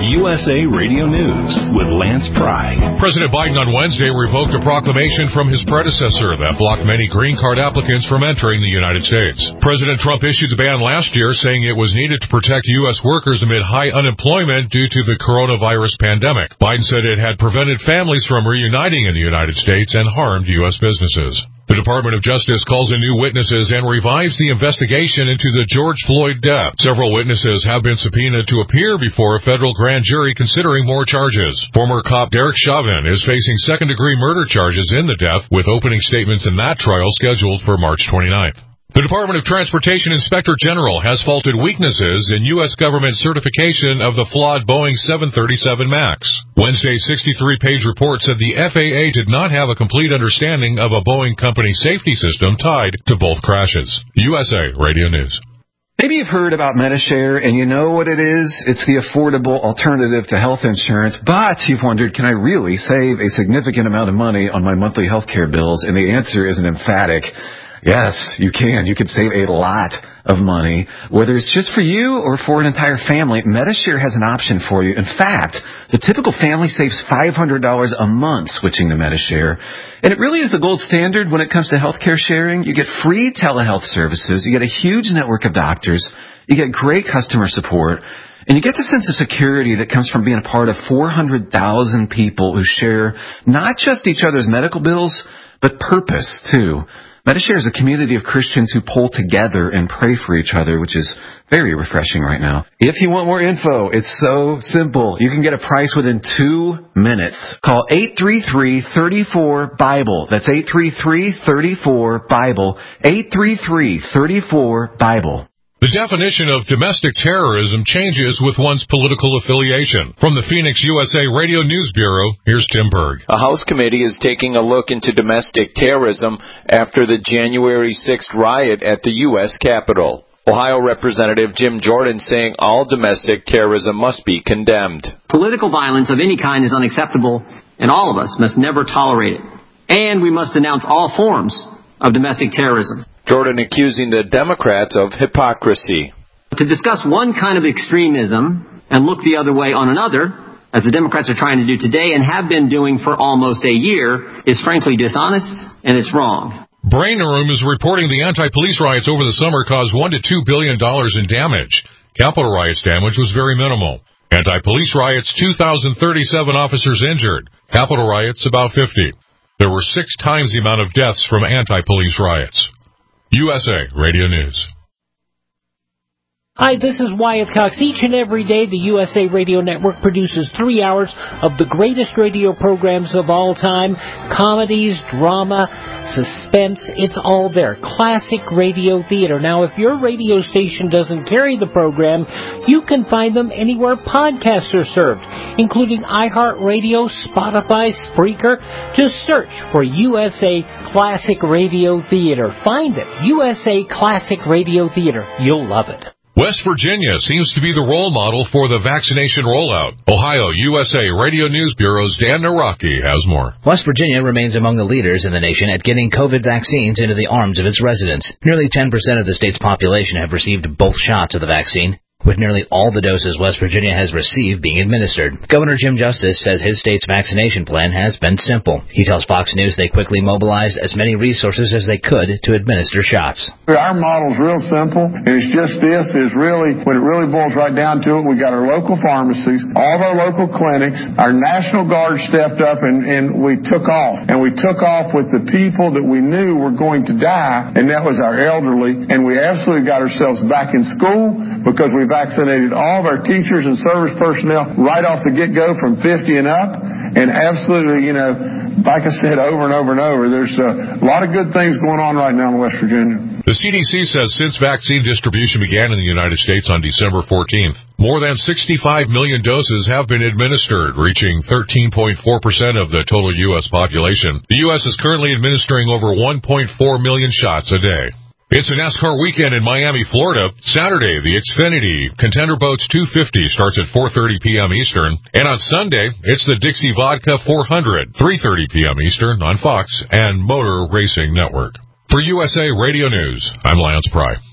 USA Radio News with Lance Pry. President Biden on Wednesday revoked a proclamation from his predecessor that blocked many green card applicants from entering the United States. President Trump issued the ban last year, saying it was needed to protect U.S. workers amid high unemployment due to the coronavirus pandemic. Biden said it had prevented families from reuniting in the United States and harmed U.S. businesses. The Department of Justice calls in new witnesses and revives the investigation into the George Floyd death. Several witnesses have been subpoenaed to appear before a federal grand jury considering more charges. Former cop Derek Chauvin is facing second-degree murder charges in the death, with opening statements in that trial scheduled for March 29th. The Department of Transportation Inspector General has faulted weaknesses in U.S. government certification of the flawed Boeing 737 MAX. Wednesday's 63-page report said the FAA did not have a complete understanding of a Boeing company safety system tied to both crashes. USA Radio News. Maybe you've heard about Medi-Share, and you know what it is. It's the affordable alternative to health insurance, but you've wondered, can I really save a significant amount of money on my monthly health care bills? And the answer is an emphatic yes, you can. You could save a lot of money. Whether it's just for you or for an entire family, Medi-Share has an option for you. In fact, the typical family saves $500 a month switching to Medi-Share. And it really is the gold standard when it comes to healthcare sharing. You get free telehealth services. You get a huge network of doctors. You get great customer support. And you get the sense of security that comes from being a part of 400,000 people who share not just each other's medical bills, but purpose, too. Medi-Share is a community of Christians who pull together and pray for each other, which is very refreshing right now. If you want more info, it's so simple. You can get a price within 2 minutes. Call 833-34-BIBLE. That's 833-34-BIBLE. 833-34-BIBLE. The definition of domestic terrorism changes with one's political affiliation. From the Phoenix USA Radio News Bureau, here's Tim Berg. A House committee is taking a look into domestic terrorism after the January 6th riot at the U.S. Capitol. Ohio Representative Jim Jordan saying all domestic terrorism must be condemned. Political violence of any kind is unacceptable, and all of us must never tolerate it. And we must denounce all forms of domestic terrorism. Jordan accusing the Democrats of hypocrisy. To discuss one kind of extremism and look the other way on another, as the Democrats are trying to do today and have been doing for almost a year, is frankly dishonest and it's wrong. Brain Room is reporting the anti-police riots over the summer caused $1 to $2 billion in damage. Capitol riots damage was very minimal. Anti-police riots, 2,037 officers injured. Capitol riots, about 50. There were 6 times the amount of deaths from anti-police riots. USA Radio News. Hi, this is Wyatt Cox. Each and every day, the USA Radio Network produces 3 hours of the greatest radio programs of all time. Comedies, drama, suspense, it's all there. Classic radio theater. Now, if your radio station doesn't carry the program, you can find them anywhere podcasts are served, including iHeartRadio, Spotify, Spreaker. Just search for USA Classic Radio Theater. Find it. USA Classic Radio Theater. You'll love it. West Virginia seems to be the role model for the vaccination rollout. Ohio USA Radio News Bureau's Dan Naraki has more. West Virginia remains among the leaders in the nation at getting COVID vaccines into the arms of its residents. Nearly 10% of the state's population have received both shots of the vaccine, with nearly all the doses West Virginia has received being administered. Governor Jim Justice says his state's vaccination plan has been simple. He tells Fox News they quickly mobilized as many resources as they could to administer shots. Our model's real simple. It's just this is really, when it really boils right down to it, we got our local pharmacies, all of our local clinics, our National Guard stepped up and we took off. And we took off with the people that we knew were going to die, and that was our elderly. And we absolutely got ourselves back in school because we vaccinated all of our teachers and service personnel right off the get-go from 50 and up. And absolutely, like I said over and over and over, there's a lot of good things going on right now in West Virginia. The CDC says since vaccine distribution began in the United States on December 14th, more than 65 million doses have been administered, reaching 13.4% of the total U.S. population. The U.S. is currently administering over 1.4 million shots a day. It's a NASCAR weekend in Miami, Florida. Saturday, the Xfinity Contender Boats 250 starts at 4:30 p.m. Eastern. And on Sunday, it's the Dixie Vodka 400, 3:30 p.m. Eastern on Fox and Motor Racing Network. For USA Radio News, I'm Lance Pry.